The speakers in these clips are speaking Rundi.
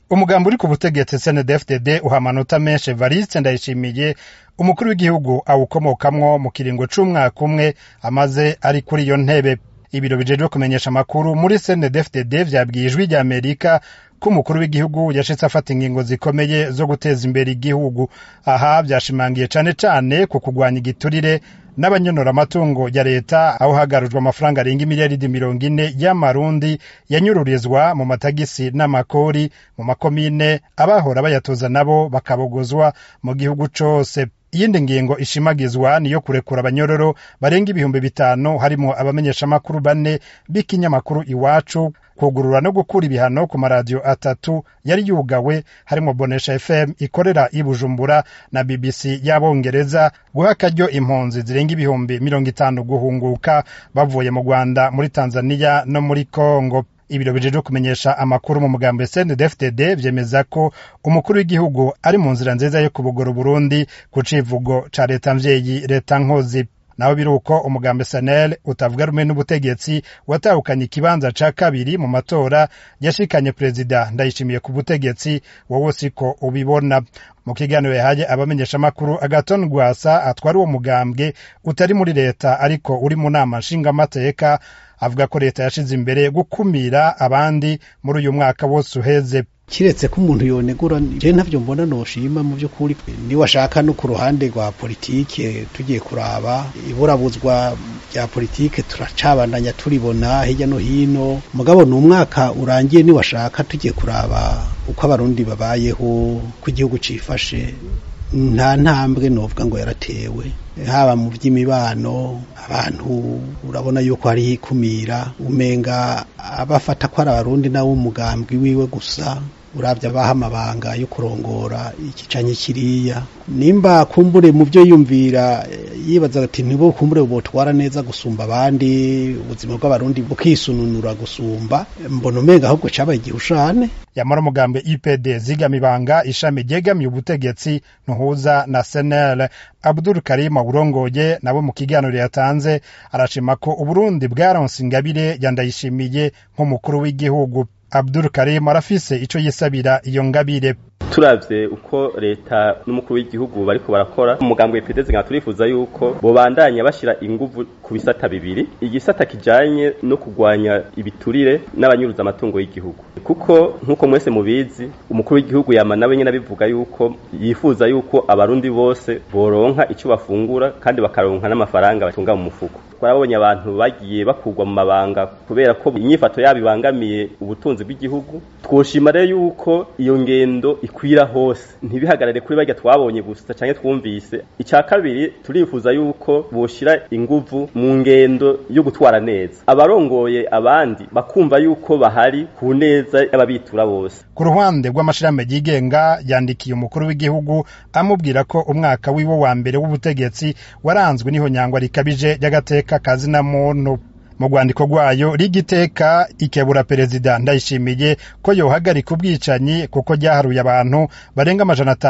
umugambi uri ku butegetsi CNDD-FDD uha amanota menshi Evariste Ndayishimiye umukuru w'igihugu awukomokamwo mu kiringo c'umwaka umwe amaze ari kuri iyo ntebe. Ibiro bijejwe kumenyesha amakuru muri CNDD-FDD vyabwiye Ijwi ry'Amerika ko umukuru w'igihugu yashitse afata ingingo zikomeye zo guteza imbere igihugu. Aha vyashimangiye cane cane ku kugwanya igiturire n'abanyonora amatungo ya leta, aho hagarujwe amafaranga arenga miliyaridi 40 y'amarundi yanyururizwa mu matagisi n'amakori mu makomine, abahora bayatoza nabo bakabogozwa mu gihugu cose. Iyindi ngingo ishimagizwa niyo kurekura abanyororo barenga 5,000 harimo abamenyesha makuru 4 b'ikinyamakuru Iwacu, kugurura no gukura ibihano ku maradiyo 3 yari yugawe harimo Bonesha FM ikorera i Bujumbura na BBC y'Abongereza, guha akaryo impunzi zirenga 50,000 guhunguka bavuye mu Rwanda, muri Tanzania no muri Kongo. Ibiro bijejwe kumenyesha amakuru mu mugambi CNDD-FDD vyemeza ko umukuru w'igihugu ari mu nzira nziza yo kubugora Burundi ku civugo ca leta mvyeyi leta nkozi. Naho biruko umugambi SNL utavuga rumwe n'ubutegetsi watahukanye ikibanza ca kabiri mu matora yashikanye Perezida Ndayishimiye ku butegetsi, wowe siko ubibona. Mu kiganiro yahaye abamenyesha amakuru, Agathon Rwasa atwara uwo mugambwe utari muri leta ariko uri mu nama nshingamateka avuga ko leta yashize imbere gukumira abandi muri uyu mwaka wose uheze. Kiretse ko umuntu yonegura, je ntavyo mbona noshima mu by'ukuri. Ni washaka no ku ruhande rwa politike tugiye kuraba iburabuzwa rya politike turacabandanya turibona hirya no hino, mugabo ni umwaka urangiye ni washaka tugiye kuraba uko abarundi babayeho, ku gihugu cifashe. Nta ntambwe novuga ngo yaratewe, haba mu by'imibano abantu urabona yuko hari ikumira, umenga abafata ko ari abarundi nawo umugambwe wiwe gusa, uravye abaha amabanga yo kurongora ikicanye kiriya. Nimba kumbure mu byo yumvira yibaza ati nibo kumbure botwara neza gusumba abandi, ubuzima bw'abarundi bukisununura gusumba, mbona umenga ahubwo cabaye igihushane. Yamara umugambi IPD zigamibanga ishami ryegamiye ubutegetsi ntuhuza na SNL, Abdul Karim urongoye nabo mu kiganiro yatanze arashima ko Uburundi bwaronse ingabire yandayishimiye nk'umukuru w'igihugu. Abdul Karim arafise ico yisabira iyo ngabire. Turavye uko leta n'umukuru w'igihugu bariko barakora, umugambwe w'IPD nga turifuza yuko bobandanya bashira inguvu ku bisata bibiri. Igisata kijanye no kugwanya ibiturire n'abanyuruza amatungo y'igihugu, kuko nkuko mwese mubizi umukuru w'igihugu yama nawe nyene abivuga yuko yifuza yuko abarundi bose boronka ico bafungura kandi bakaronka n'amafaranga batunga mu mufuko. Twarabonye abantu bagiye bakugwa mu mabanga kubera ko inyifato yabo ibangamiye ubutunzi bw'igihugu. Twoshima rero yuko iyo ngendo ikwira hose, ntibihagarare kuri barya twabonye gusa canke twumvise. Icya kabiri turifuza yuko boshira inguvu mu ngendo yo gutwara neza, abarongoye abandi bakumva yuko bahari ku neza y'ababitura bose. Ku ruhande rw'amashirahamwe yigenga yandikiye umukuru w'igihugu amubwira ko umwaka wiwe wa mbere w'ubutegetsi waranzwe n'ihonyangwa rikabije y'agateka kazina muntu. Mu rwandiko rwayo rigiteka ikebura Perezida Ndayishimiye ko yohagarika ubwicanyi kuko ryaharuye abantu barenga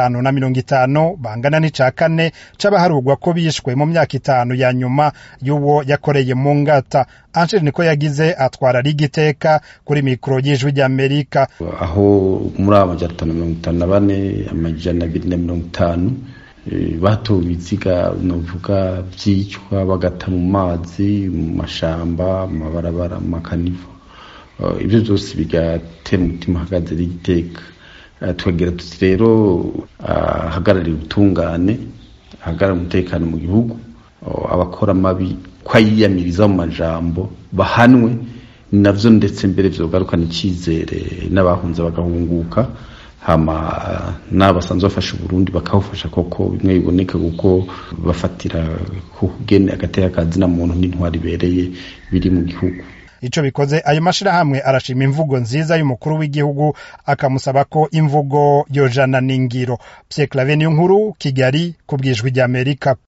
550 bangana n'ica kane c'abaharugwa ko bishwe mu myaka 5 ya nyuma y'uwo yakoreye mu ngata. Angel niko yagize atwara rigiteka kuri mikro y'Ijwi ry'Amerika. Aho muri 554 amajana 250 batowe ibiziga novuga vyicwa bagata mu mazi, mu mashamba, mu mabarabara, mu makanivo. Ibyo byose bigatera umutima hagaze rigiteka. Tukagira tuti rero hagararira ubutungane, hagarara umutekano mu gihugu, abakora mabi kwayiyamiriza mu majambo bahanwe, navyo ndetse mbere vyogarukana icizere n'abahunze bagahunguka, hama n'abasanzwe bafasha Burundi bakawufasha koko bimwe biboneka kuko bafatira kugene agateka kazina muntu n'intwari bereye biri mu gihugu. Ico bikoze ayo mashirahamwe arashima imvugo nziza y'umukuru w'igihugu, akamusaba ko imvugo yojana n'ingiro. Pierre Claver Niyonkuru, Kigali, ku bw'Ijwi ry'Amerika.